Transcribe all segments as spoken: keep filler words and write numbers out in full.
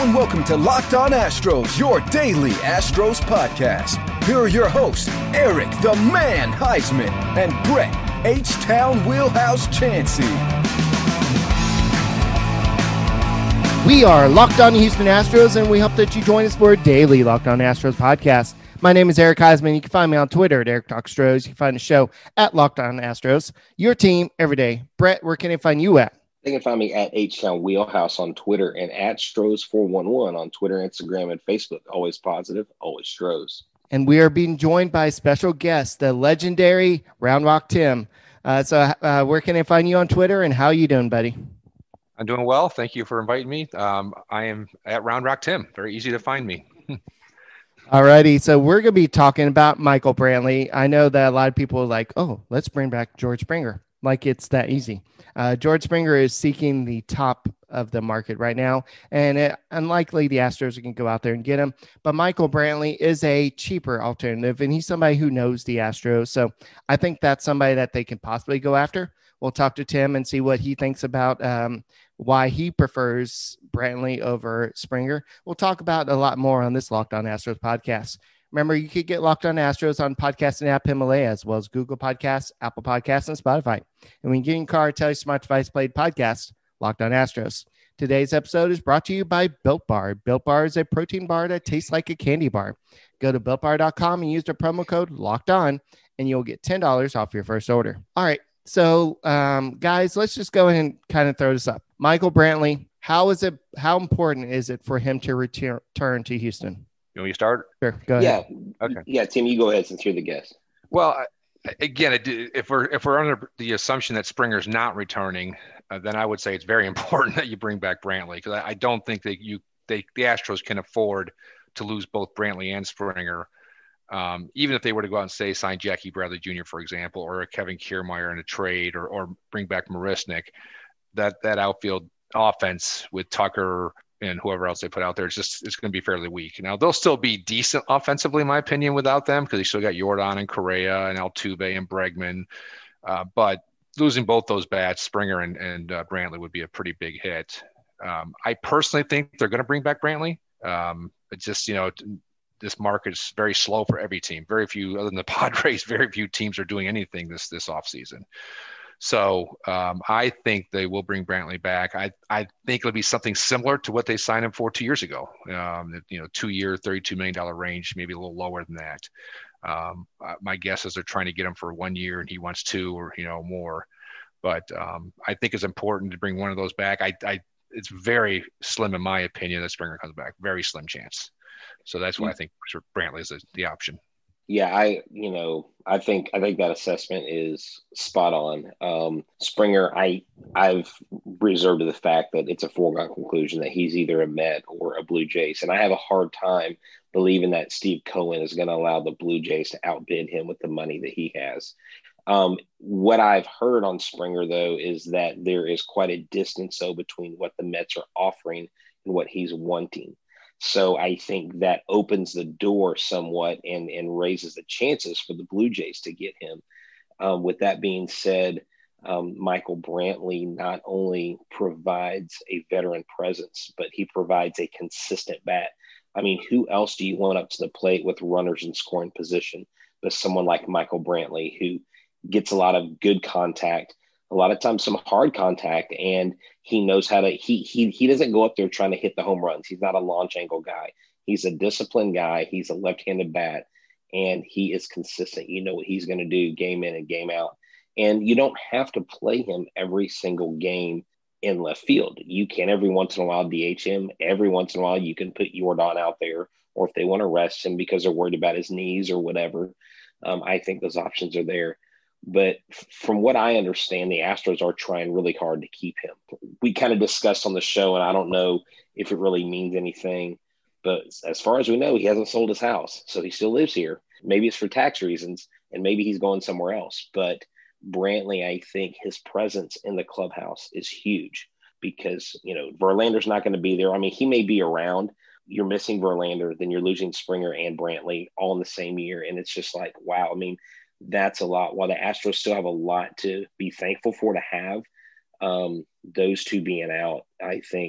and welcome to Locked On Astros, your daily Astros podcast. Here are your hosts, Eric the Man Heisman and Brett H-Town Wheelhouse Chansey. We are Locked On Houston Astros, and we hope that you join us for a daily Locked On Astros podcast. My name is Eric Heisman. You can find me on Twitter at Eric Talk Astros. You can find the show at Locked On Astros. Your team every day. Brett, where can they find you at? They can find me at H-Town Wheelhouse on Twitter and at Stros four one one on Twitter, Instagram, and Facebook. Always positive, always Stros. And we are being joined by a special guest, the legendary Round Rock Tim. Uh, so uh, where can they find you on Twitter, and how are you doing, buddy? I'm doing well. Thank you for inviting me. Um, I am at Round Rock Tim. Very easy to find me. All righty. So we're going to be talking about Michael Brantley. I know that a lot of people are like, oh, let's bring back George Springer. Like it's that easy. Uh, George Springer is seeking the top of the market right now, and it, unlikely the Astros can go out there and get him. But Michael Brantley is a cheaper alternative, and he's somebody who knows the Astros. So I think that's somebody that they can possibly go after. We'll talk to Tim and see what he thinks about um, why he prefers Brantley over Springer. We'll talk about a lot more on this Locked On Astros podcast. Remember, you could get Locked On Astros on podcasting app Himalaya, as well as Google Podcasts, Apple Podcasts, and Spotify. And when you get in your car, tell your smart device played podcast, Locked On Astros. Today's episode is brought to you by Built Bar. Built Bar is a protein bar that tastes like a candy bar. Go to built bar dot com and use the promo code Locked On, and you'll get ten dollars off your first order. All right. So, um, guys, let's just go ahead and kind of throw this up. Michael Brantley, how is it? How important is it for him to return return to Houston? You want me to start? Sure, go ahead. Yeah. Okay. Yeah, Tim, you go ahead since you're the guest. Well, I, again, it, if we're if we're under the assumption that Springer's not returning, uh, then I would say it's very important that you bring back Brantley, because I, I don't think that you they the Astros can afford to lose both Brantley and Springer. Um, even if they were to go out and say sign Jackie Bradley Junior, for example, or a Kevin Kiermaier in a trade, or or bring back Marisnick, that that outfield offense with Tucker and whoever else they put out there, it's just it's going to be fairly weak. Now they'll still be decent offensively, in my opinion, without them, because they still got Jordan and Correa and Altuve and Bregman. Uh, but losing both those bats, Springer and and uh, Brantley, would be a pretty big hit. Um, I personally think they're going to bring back Brantley. Um, it's just, you know, this market is very slow for every team. Very few, other than the Padres, very few teams are doing anything this this offseason. So um, I think they will bring Brantley back. I, I think it'll be something similar to what they signed him for two years ago. Um, you know, two-year, thirty-two million dollars range, maybe a little lower than that. Um, uh, my guess is they're trying to get him for one year and he wants two, or, you know, more. But um, I think it's important to bring one of those back. I, I It's very slim, in my opinion, that Springer comes back. Very slim chance. So that's why I think Brantley is the option. Yeah, I, you know, I think I think that assessment is spot on. Um, Springer, I I've reserved to the fact that it's a foregone conclusion that he's either a Met or a Blue Jays, and I have a hard time believing that Steve Cohen is going to allow the Blue Jays to outbid him with the money that he has. Um, what I've heard on Springer, though, is that there is quite a distance though between what the Mets are offering and what he's wanting. So I think that opens the door somewhat and, and raises the chances for the Blue Jays to get him. Um, with that being said, um, Michael Brantley not only provides a veteran presence, but he provides a consistent bat. I mean, who else do you want up to the plate with runners in scoring position but someone like Michael Brantley, who gets a lot of good contact, a lot of times some hard contact, and he knows how to, he, he, he doesn't go up there trying to hit the home runs. He's not a launch angle guy. He's a disciplined guy. He's a left-handed bat, and he is consistent. You know what he's going to do game in and game out. And you don't have to play him every single game in left field. You can every once in a while D H him. Every once in a while you can put Jordan out there, or if they want to rest him because they're worried about his knees or whatever. Um, I think those options are there. But from what I understand, the Astros are trying really hard to keep him. We kind of discussed on the show, and I don't know if it really means anything, but as far as we know, he hasn't sold his house. So he still lives here. Maybe it's for tax reasons, and maybe he's going somewhere else. But Brantley, I think his presence in the clubhouse is huge because, you know, Verlander's not going to be there. I mean, he may be around. You're missing Verlander, then you're losing Springer and Brantley all in the same year. And it's just like, wow. I mean, that's a lot. While the Astros still have a lot to be thankful for to have, um, those two being out, I think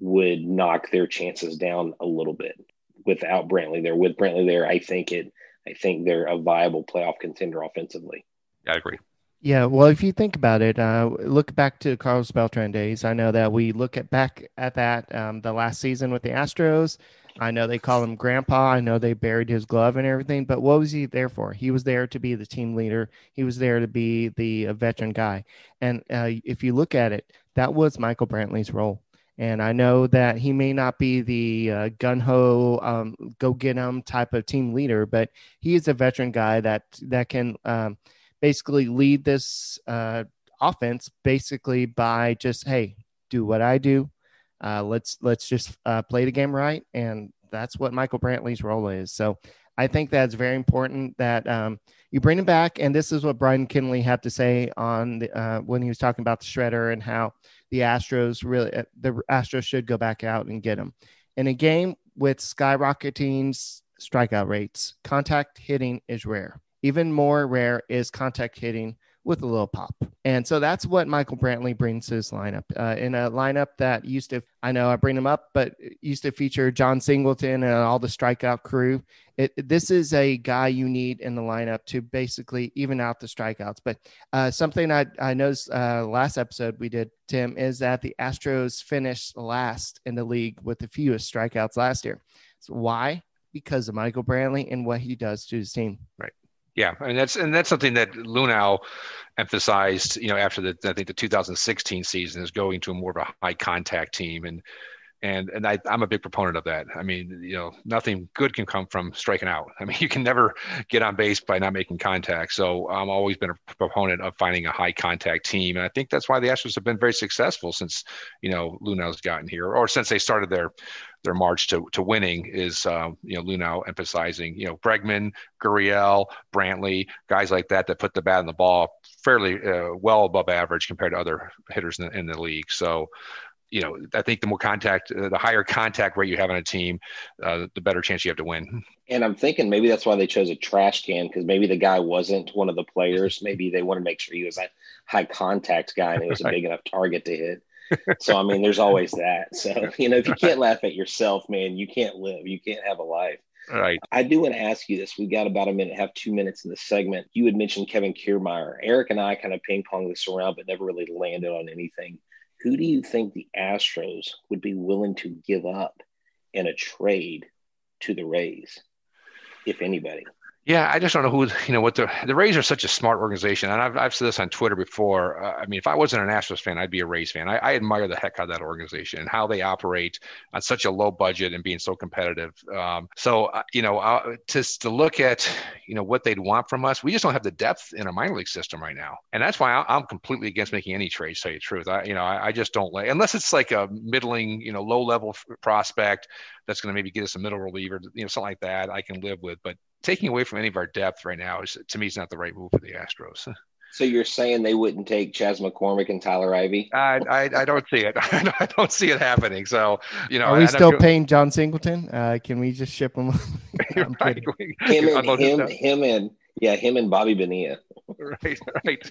would knock their chances down a little bit. Without Brantley there, with Brantley there, I think it. I think they're a viable playoff contender offensively. I agree. Yeah, well, if you think about it, uh, look back to Carlos Beltran days. I know that we look at back at that um, the last season with the Astros. I know they call him Grandpa. I know they buried his glove and everything, but what was he there for? He was there to be the team leader. He was there to be the uh, veteran guy. And uh, if you look at it, that was Michael Brantley's role. And I know that he may not be the uh, gun-ho, um, go-get-'em type of team leader, but he is a veteran guy that that can um, – basically lead this uh, offense basically by just, hey, do what I do. Uh, let's let's just uh, play the game right. And that's what Michael Brantley's role is. So I think that's very important that um, you bring him back. And this is what Brian Kinley had to say on the, uh, when he was talking about the shredder and how the Astros really, the Astros should go back out and get him. In a game with skyrocketing strikeout rates, contact hitting is rare. Even more rare is contact hitting with a little pop. And so that's what Michael Brantley brings to his lineup. Uh, in a lineup that used to, I know I bring him up, but used to feature John Singleton and all the strikeout crew. It, this is a guy you need in the lineup to basically even out the strikeouts. But uh, something I, I noticed uh, last episode we did, Tim, is that the Astros finished last in the league with the fewest strikeouts last year. So why? Because of Michael Brantley and what he does to his team. Right. Yeah, and that's and that's something that Luhnow emphasized, you know, after the I think the two thousand sixteen season, is going to a more of a high contact team, and and and I, I'm a big proponent of that. I mean, you know, nothing good can come from striking out. I mean, you can never get on base by not making contact. So I'm always been a proponent of finding a high contact team, and I think that's why the Astros have been very successful since, you know, Luhnow's gotten here, or since they started their their march to, to winning is, um, you know, Luhnow emphasizing, you know, Bregman, Gurriel, Brantley, guys like that, that put the bat in the ball fairly uh, well above average compared to other hitters in the, in the league. So, you know, I think the more contact, uh, the higher contact rate you have on a team, uh, the better chance you have to win. And I'm thinking maybe that's why they chose a trash can, because maybe the guy wasn't one of the players. Maybe they want to make sure he was a high contact guy and it was a big enough target to hit. So, I mean, there's always that. So, you know, if you can't laugh at yourself, man, you can't live. You can't have a life. Right. I do want to ask you this. We've got about a minute, have two minutes in the segment. You had mentioned Kevin Kiermaier. Eric and I kind of ping-ponged this around, but never really landed on anything. Who do you think the Astros would be willing to give up in a trade to the Rays, if anybody? Yeah, I just don't know who, you know, what the the Rays are such a smart organization. And I've, I've said this on Twitter before. Uh, I mean, if I wasn't an Astros fan, I'd be a Rays fan. I, I admire the heck out of that organization and how they operate on such a low budget and being so competitive. Um, so, uh, you know, uh, just to look at, you know, what they'd want from us, we just don't have the depth in our minor league system right now. And that's why I, I'm completely against making any trades, to tell you the truth. I, you know, I, I just don't like, unless it's like a middling, you know, low level prospect that's going to maybe get us a middle reliever, you know, something like that I can live with. But taking away from any of our depth right now is, to me, is not the right move for the Astros. So you're saying they wouldn't take Chas McCormick and Tyler Ivey? I, I, I don't see it. I don't see it happening. So, you know, are we I, still I paying John Singleton? Uh, can we just ship him? I'm right. Him and him, him and yeah, him and Bobby Bonilla. Right, right.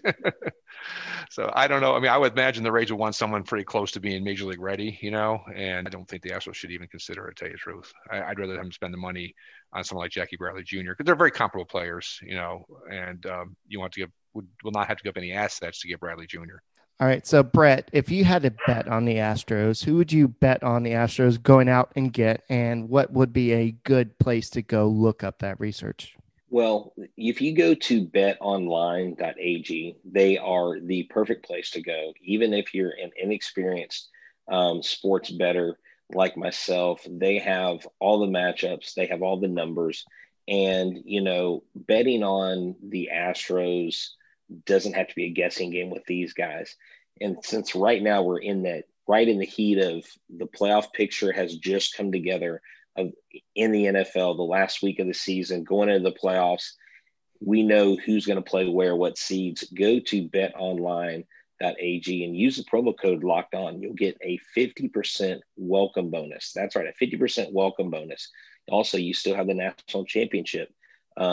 So I don't know. I mean, I would imagine the Rays would want someone pretty close to being major league ready, you know, and I don't think the Astros should even consider it, to tell you the truth. I, I'd rather them spend the money on someone like Jackie Bradley Junior because they're very comparable players, you know, and um, you want to give, would, will not have to give up any assets to get Bradley Junior All right. So, Brett, if you had to bet on the Astros, who would you bet on the Astros going out and get, and what would be a good place to go look up that research? Well, if you go to bet online dot a g, they are the perfect place to go. Even if you're an inexperienced um, sports bettor like myself, they have all the matchups, they have all the numbers. And, you know, betting on the Astros doesn't have to be a guessing game with these guys. And since right now we're in that, right in the heat of the playoff picture has just come together of in the N F L, the last week of the season, going into the playoffs, we know who's going to play where, what seeds. Go to bet online dot a g and use the promo code Locked On. You'll get a fifty percent welcome bonus. That's right, a fifty percent welcome bonus. Also, you still have the national championship um,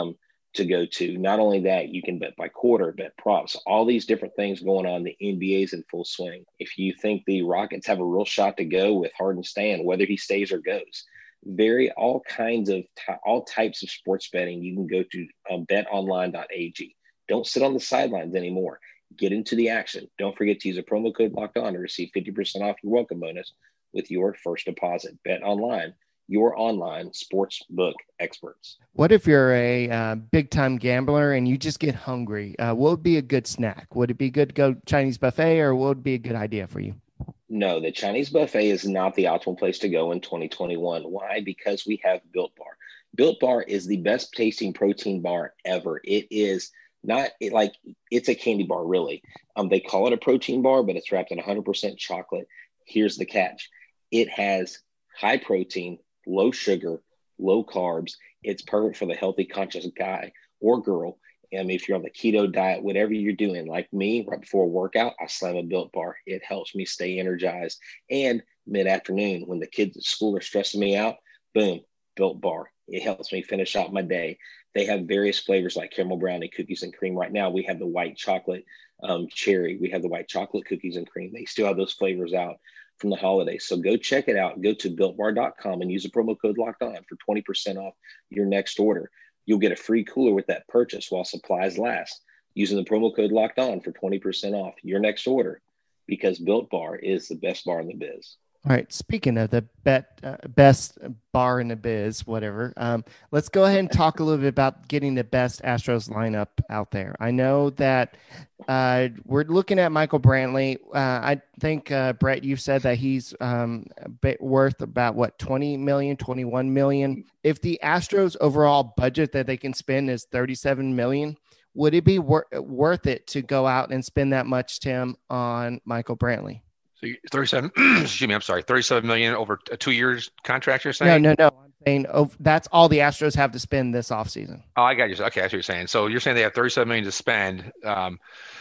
to go to. Not only that, you can bet by quarter, bet props, all these different things going on. The N B A's in full swing. If you think the Rockets have a real shot to go with Harden staying, whether he stays or goes, very all kinds of all types of sports betting. You can go to um, bet online dot a g. Don't sit on the sidelines anymore. Get into the action. Don't forget to use a promo code Locked On to receive fifty percent off your welcome bonus with your first deposit. Bet online, your online sports book experts. What if you're a uh, big time gambler and you just get hungry? Uh, what would be a good snack? Would it be good to go Chinese buffet, or what would be a good idea for you? No, the Chinese buffet is not the optimal place to go in twenty twenty-one. Why? Because we have Built Bar. Built Bar is the best tasting protein bar ever. It is not it, like it's a candy bar, really. Um, they call it a protein bar, but it's wrapped in one hundred percent chocolate. Here's the catch. It has high protein, low sugar, low carbs. It's perfect for the healthy, conscious guy or girl. And if you're on the keto diet, whatever you're doing, like me, right before a workout, I slam a Built Bar. It helps me stay energized. And mid-afternoon, when the kids at school are stressing me out, boom, Built Bar. It helps me finish out my day. They have various flavors like caramel brownie, cookies and cream. Right now, we have the white chocolate um, cherry. We have the white chocolate cookies and cream. They still have those flavors out from the holidays. So go check it out. Go to built bar dot com and use the promo code Locked On for twenty percent off your next order. You'll get a free cooler with that purchase while supplies last, using the promo code Locked On for twenty percent off your next order, because Built Bar is the best bar in the biz. All right. Speaking of the bet, uh, best bar in the biz, whatever, um, let's go ahead and talk a little bit about getting the best Astros lineup out there. I know that uh, we're looking at Michael Brantley. Uh, I think, uh, Brett, you said that he's um, a bit worth about, what, twenty million, twenty-one million. If the Astros overall budget that they can spend is thirty-seven million, would it be wor- worth it to go out and spend that much, Tim, on Michael Brantley? So thirty-seven, excuse me, I'm sorry, thirty-seven million over a two years contract, you're saying? No, no, no. I'm saying oh, that's all the Astros have to spend this offseason. Oh, I got you. Okay, that's what you're saying. So you're saying they have thirty-seven million to spend. Um,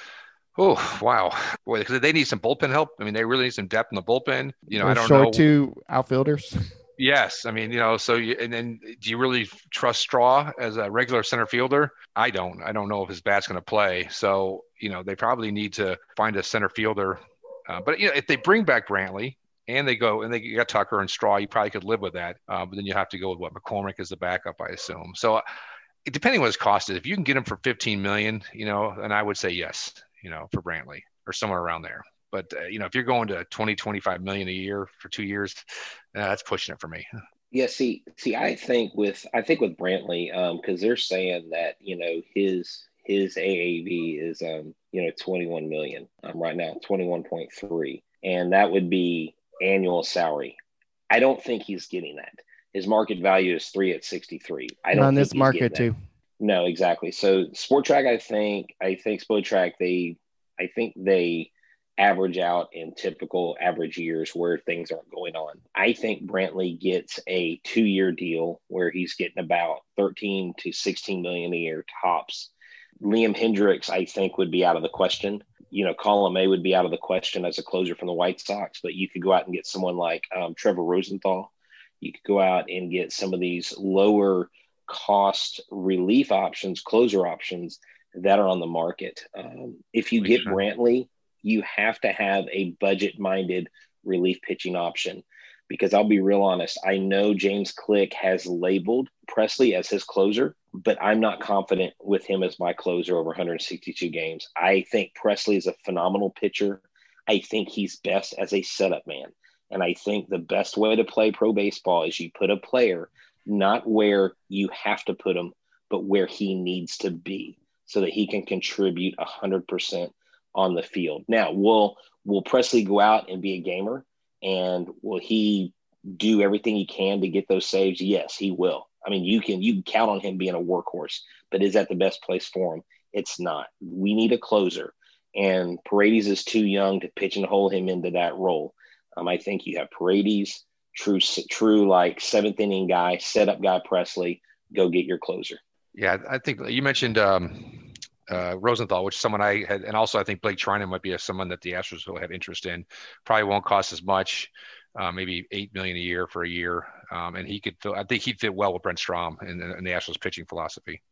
oh, wow. Boy, because they need some bullpen help. I mean, they really need some depth in the bullpen. You know, We're I don't short know. two outfielders. Yes. I mean, you know, so you, and then do you really trust Straw as a regular center fielder? I don't. I don't know if his bat's going to play. So, you know, they probably need to find a center fielder. Uh, but, you know, if they bring back Brantley and they go and they got Tucker and Straw, you probably could live with that. Uh, but then you have to go with what McCormick is the backup, I assume. So uh, depending on what his cost is, if you can get him for fifteen million, you know, then I would say yes, you know, for Brantley or somewhere around there. But, uh, you know, if you're going to twenty, twenty-five million a year for two years, uh, that's pushing it for me. Yeah, see, see, I think with I think with Brantley, um, because they're saying that, you know, his his A A V is um, you know, twenty-one million um, right now, twenty-one point three, and that would be annual salary. I don't think he's getting that. His market value is three at sixty-three. I don't on think this market too. No, exactly. So Spotrac, I think, I think Spotrac, they, I think they average out in typical average years where things aren't going on. I think Brantley gets a two-year deal where he's getting about thirteen to sixteen million a year tops. Liam Hendricks, I think, would be out of the question. You know, Colin May would be out of the question as a closer from the White Sox, but you could go out and get someone like um, Trevor Rosenthal. You could go out and get some of these lower cost relief options, closer options that are on the market. Um, if you get Brantley, you have to have a budget-minded relief pitching option, because I'll be real honest. I know James Click has labeled Presley as his closer, but I'm not confident with him as my closer over one hundred sixty-two games. I think Presley is a phenomenal pitcher. I think he's best as a setup man. And I think the best way to play pro baseball is you put a player not where you have to put him, but where he needs to be so that he can contribute one hundred percent on the field. Now, will will Presley go out and be a gamer, and will he do everything he can to get those saves? Yes, he will. I mean, you can you can count on him being a workhorse, but is that the best place for him? It's not. We need a closer, and Paredes is too young to pigeonhole him into that role. Um, I think you have Paredes, true, true like seventh inning guy, setup guy, Presley. Go get your closer. Yeah, I think you mentioned um, uh, Rosenthal, which is someone I had, and also I think Blake Trinan might be a, someone that the Astros will have interest in. Probably won't cost as much, uh, maybe eight million a year for a year, um, and he could. Fill, I think he'd fit well with Brent Strom in, in the Astros pitching philosophy.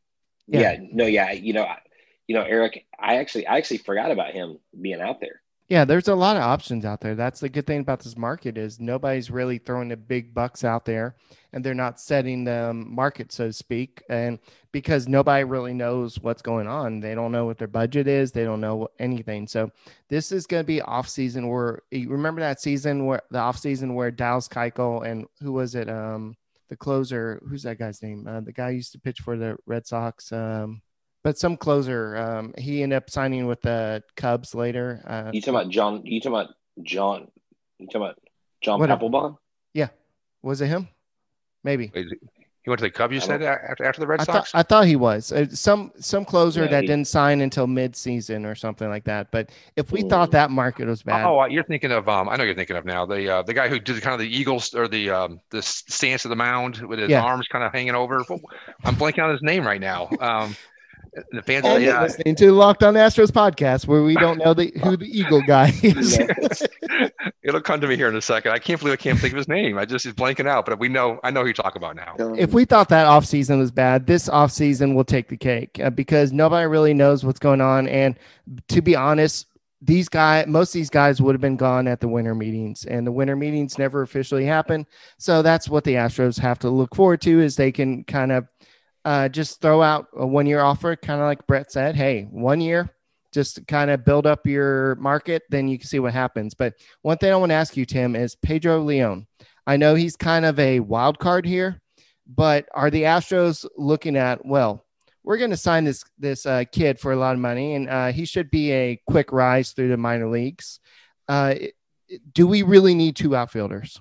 Yeah. yeah, no, yeah, you know, you know, Eric, I actually, I actually forgot about him being out there. Yeah, there's a lot of options out there. That's the good thing about this market is nobody's really throwing the big bucks out there, and they're not setting the market, so to speak. And because nobody really knows what's going on, they don't know what their budget is. They don't know anything. So this is going to be off season. Where you remember that season where the off season where Dallas Keuchel and who was it? Um, the closer. Who's that guy's name? Uh, the guy who used to pitch for the Red Sox. Um, But some closer, um, he ended up signing with the Cubs later. Uh, you talking about John? You talking about John? You talking about John Papelbon? Yeah, was it him? Maybe. Wait, he went to the Cubs. You said after after the Red I Sox. Thought, I thought he was uh, some some closer yeah, that he, didn't sign until mid-season or something like that. But if we mm. thought that market was bad, oh, you're thinking of um, I know you're thinking of now the uh, the guy who did kind of the Eagles or the um, the stance of the mound with his yeah. arms kind of hanging over. I'm blanking on his name right now. Um, The fans are yeah. listening to the Locked On Astros podcast, where we don't know the, who the Eagle guy is. It'll come to me here in a second. I can't believe I can't think of his name. I just is blanking out, but we know I know who you talk about now. If we thought that offseason was bad, this offseason will take the cake uh, because nobody really knows what's going on. And to be honest, these guys, most of these guys would have been gone at the winter meetings, and the winter meetings never officially happened. So that's what the Astros have to look forward to is they can kind of Uh, just throw out a one-year offer, kind of like Brett said. Hey, one year, just kind of build up your market, then you can see what happens. But one thing I want to ask you, Tim, is Pedro Leon. I know he's kind of a wild card here, but are the Astros looking at, well, we're going to sign this this uh, kid for a lot of money, and uh, he should be a quick rise through the minor leagues. Uh, do we really need two outfielders?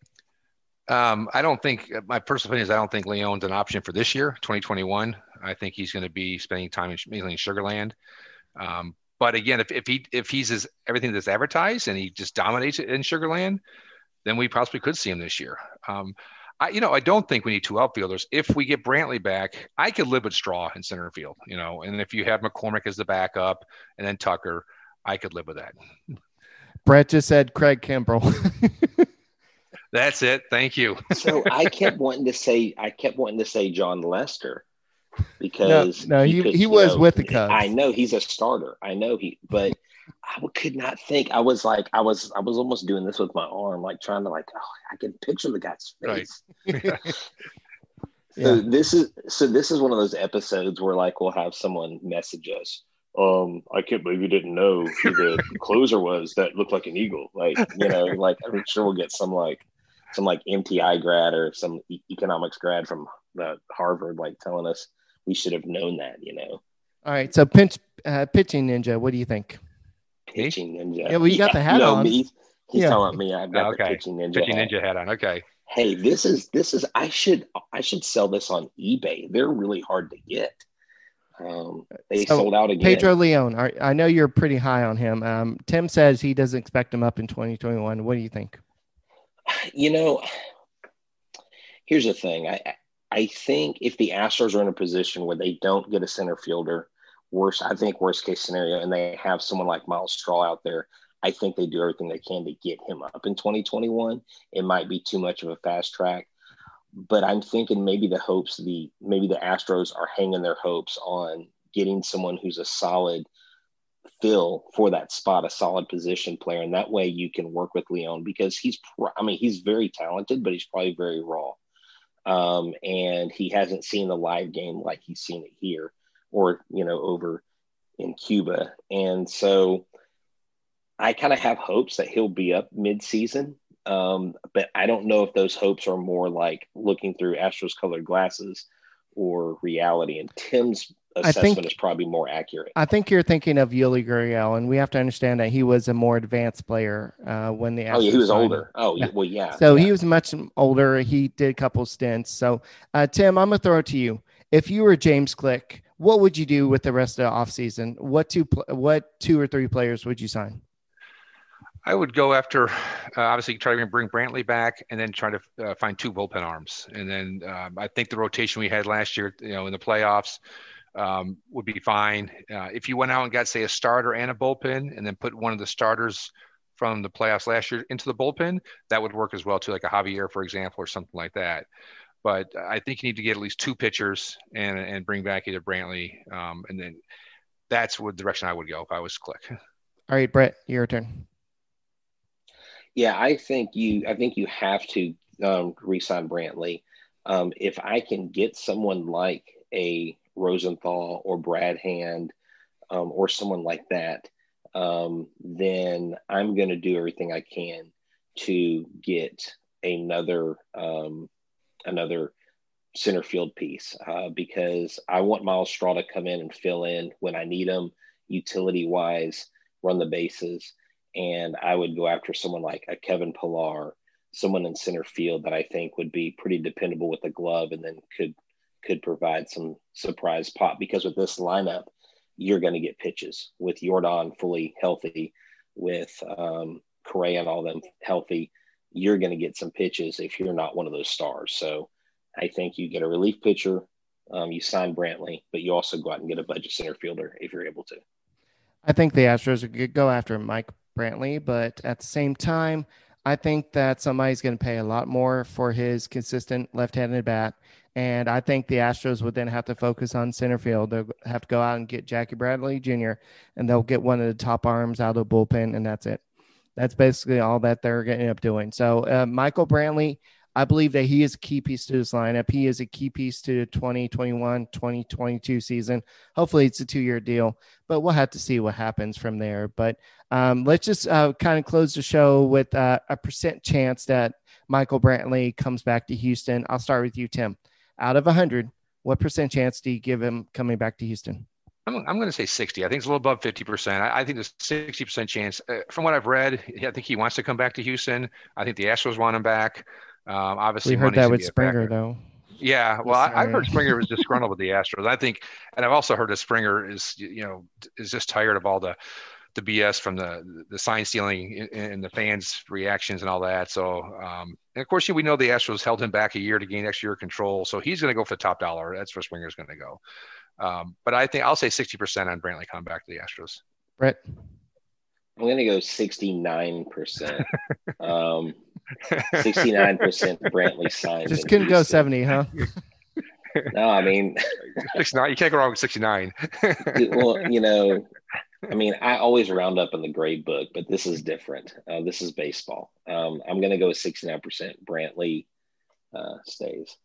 Um, I don't think my personal opinion is I don't think Leon's an option for this year, twenty twenty-one. I think he's going to be spending time in, mainly in Sugar Land. Um, but again, if, if he if he's his, everything that's advertised and he just dominates it in Sugar Land, then we possibly could see him this year. Um, I you know I don't think we need two outfielders. If we get Brantley back, I could live with Straw in center field. You know, and if you have McCormick as the backup and then Tucker, I could live with that. Brett just said Craig Kimbrell. That's it. Thank you. So I kept wanting to say, I kept wanting to say John Lester because no, no he, he, he was know, with the Cubs. I know he's a starter. I know he, but I could not think. I was like, I was, I was almost doing this with my arm, like trying to like, oh, I can picture the guy's face. Right. so yeah. this is, so this is one of those episodes where like we'll have someone message us. Um, I can't believe you didn't know who the closer was that looked like an eagle. Like, you know, like I'm sure we'll get some like some like M T I grad or some e- economics grad from uh, Harvard, like telling us we should have known that, you know. All right. So pinch, uh, pitching ninja, what do you think? Pitching ninja. Yeah, well, you got the hat no, on. Me, he's yeah. talking about me. I've got oh, okay. the pitching ninja. Pitching hat. ninja hat on. Okay. Hey, this is this is. I should I should sell this on eBay. They're really hard to get. Um, they so, sold out again. Pedro Leon, are, I know you're pretty high on him. Um, Tim says he doesn't expect him up in twenty twenty-one. What do you think? You know, here's the thing. I I think if the Astros are in a position where they don't get a center fielder, worst I think worst case scenario, and they have someone like Miles Straw out there, I think they do everything they can to get him up in twenty twenty-one. It might be too much of a fast track. But I'm thinking maybe the hopes, the maybe the Astros are hanging their hopes on getting someone who's a solid fill for that spot, a solid position player. And that way you can work with Leon because he's, I mean, he's very talented, but he's probably very raw. Um, and he hasn't seen the live game like he's seen it here or, you know, over in Cuba. And so I kind of have hopes that he'll be up mid-season. Um, but I don't know if those hopes are more like looking through Astros colored glasses or reality. And Tim's assessment think, is probably more accurate. I think you're thinking of Yuli Gurriel, and we have to understand that he was a more advanced player uh, when the Astros oh yeah he was signed. older. Oh yeah. well yeah. So yeah. he was much older. He did a couple stints. So uh, Tim, I'm gonna throw it to you. If you were James Click, what would you do with the rest of the offseason? What two what two or three players would you sign? I would go after, uh, obviously, try to bring Brantley back and then try to uh, find two bullpen arms. And then um, I think the rotation we had last year, you know, in the playoffs um, would be fine. Uh, if you went out and got, say, a starter and a bullpen and then put one of the starters from the playoffs last year into the bullpen, that would work as well, too, like a Javier, for example, or something like that. but I think you need to get at least two pitchers and and bring back either Brantley, um, and then that's what direction I would go if I was Click. All right, Brett, your turn. Yeah, I think you. I think you have to um, re-sign Brantley. Um, if I can get someone like a Rosenthal or Brad Hand um, or someone like that, um, then I'm going to do everything I can to get another um, another center field piece uh, because I want Miles Straw to come in and fill in when I need him, utility wise, run the bases. And I would go after someone like a Kevin Pillar, someone in center field that I think would be pretty dependable with the glove and then could could provide some surprise pop. Because with this lineup, you're going to get pitches with Jordan fully healthy, with um, Correa and all them healthy. You're going to get some pitches if you're not one of those stars. So I think you get a relief pitcher, um, you sign Brantley, but you also go out and get a budget center fielder if you're able to. I think the Astros would go after Mike Brantley, but at the same time, I think that somebody's going to pay a lot more for his consistent left-handed bat. And I think the Astros would then have to focus on center field. They'll have to go out and get Jackie Bradley Junior, and they'll get one of the top arms out of the bullpen, and that's it. That's basically all that they're going to end up doing. So uh, Michael Brantley, I believe that he is a key piece to this lineup. He is a key piece to the twenty twenty-one twenty twenty-two season. Hopefully it's a two-year deal, but we'll have to see what happens from there. But um, let's just uh, kind of close the show with uh, a percent chance that Michael Brantley comes back to Houston. I'll start with you, Tim. Out of one hundred, what percent chance do you give him coming back to Houston? I'm, I'm going to say sixty. I think it's a little above fifty percent. I, I think there's sixty percent chance. Uh, from what I've read, I think he wants to come back to Houston. I think the Astros want him back. Um, obviously, we heard that with Springer, though. Yeah, well, I, I've heard Springer was disgruntled with the Astros. I think, and I've also heard that Springer is, you know, is just tired of all the the B S from the the sign stealing and the fans' reactions and all that. So, um, and of course, we know the Astros held him back a year to gain extra year control. So he's going to go for the top dollar. That's where Springer's going to go. Um, but I think I'll say sixty percent on Brantley coming back to the Astros. Brett? I'm going to go sixty-nine percent. um, sixty-nine percent Brantley signed. Just couldn't go seventy, huh? No, I mean, sixty-nine. You can't go wrong with sixty-nine. Well, you know, I mean, I always round up in the grade book, but this is different. Uh, this is baseball. Um, I'm going to go with sixty-nine percent Brantley uh, stays.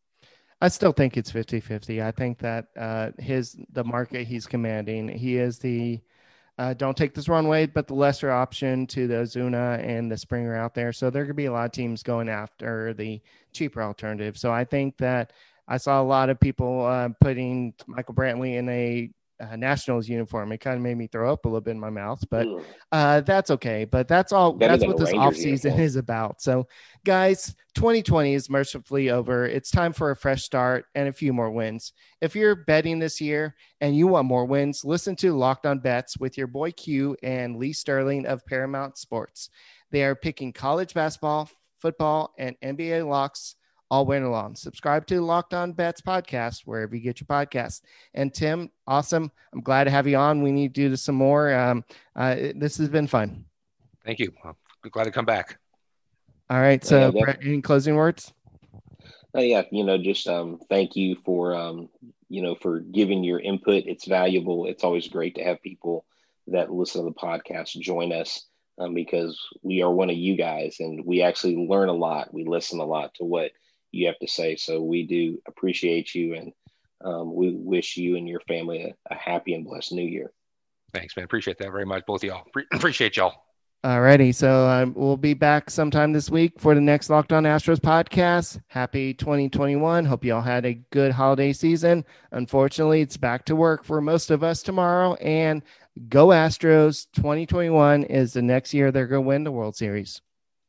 I still think it's fifty-fifty. I think that uh, his the market he's commanding, he is the uh, don't take this wrong way, but the lesser option to the Ozuna and the Springer out there. So there could be a lot of teams going after the cheaper alternative. So I think that I saw a lot of people uh, putting Michael Brantley in a Uh, Nationals uniform. It kind of made me throw up a little bit in my mouth, but uh, that's okay. But that's all. Better that's what this Rangers off season uniform. is about. So, guys, twenty twenty is mercifully over. It's time for a fresh start and a few more wins. If you're betting this year and you want more wins, listen to Locked On Bets with your boy Q and Lee Sterling of Paramount Sports. They are picking college basketball, football, and N B A locks all winter long. Subscribe to Locked On Bets podcast wherever you get your podcasts. And Tim, awesome. I'm glad to have you on. We need to do this some more. Um, uh, this has been fun. Thank you. I'm glad to come back. All right. So, yeah, Brett, any closing words? Oh, yeah, you know, just um, thank you for, um, you know, for giving your input. It's valuable. It's always great to have people that listen to the podcast join us um, because we are one of you guys and we actually learn a lot. We listen a lot to what you have to say. So we do appreciate you, and um, we wish you and your family a, a happy and blessed new year. Thanks, man. Appreciate that very much. Both of y'all. Pre- appreciate y'all. All righty. So um, we'll be back sometime this week for the next Locked On Astros podcast. Happy twenty twenty-one. Hope you all had a good holiday season. Unfortunately, it's back to work for most of us tomorrow, and go Astros. twenty twenty-one is the next year they're going to win the World Series.